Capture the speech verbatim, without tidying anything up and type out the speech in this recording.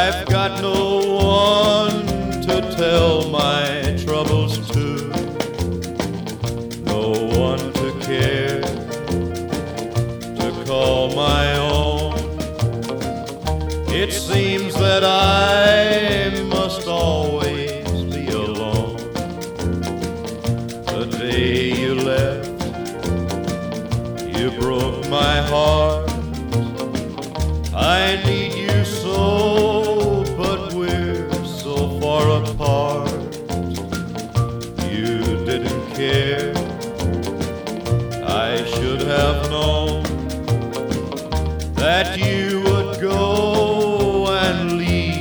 I've got no one to tell my troubles to, no one to care, to call my own. It seems that I